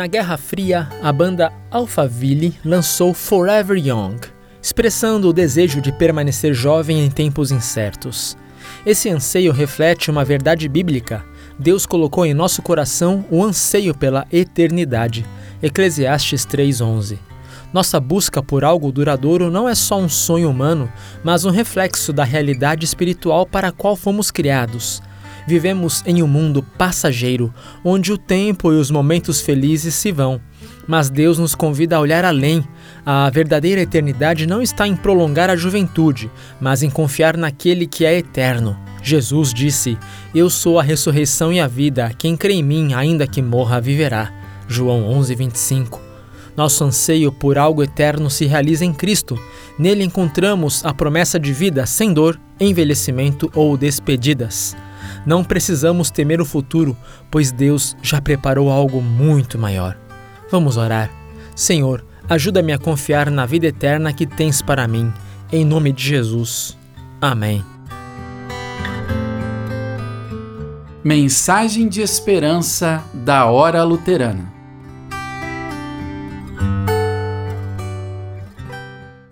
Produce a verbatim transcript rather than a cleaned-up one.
Na Guerra Fria, a banda Alphaville lançou Forever Young, expressando o desejo de permanecer jovem em tempos incertos. Esse anseio reflete uma verdade bíblica. Deus colocou em nosso coração o anseio pela eternidade. Eclesiastes três, onze. Nossa busca por algo duradouro não é só um sonho humano, mas um reflexo da realidade espiritual para a qual fomos criados. Vivemos em um mundo passageiro, onde o tempo e os momentos felizes se vão. Mas Deus nos convida a olhar além. A verdadeira eternidade não está em prolongar a juventude, mas em confiar naquele que é eterno. Jesus disse: "Eu sou a ressurreição e a vida. Quem crê em mim, ainda que morra, viverá." João onze, vinte e cinco. Nosso anseio por algo eterno se realiza em Cristo. Nele encontramos a promessa de vida sem dor, envelhecimento ou despedidas. Não precisamos temer o futuro, pois Deus já preparou algo muito maior. Vamos orar. Senhor, ajuda-me a confiar na vida eterna que tens para mim. Em nome de Jesus. Amém. Mensagem de esperança da Hora Luterana.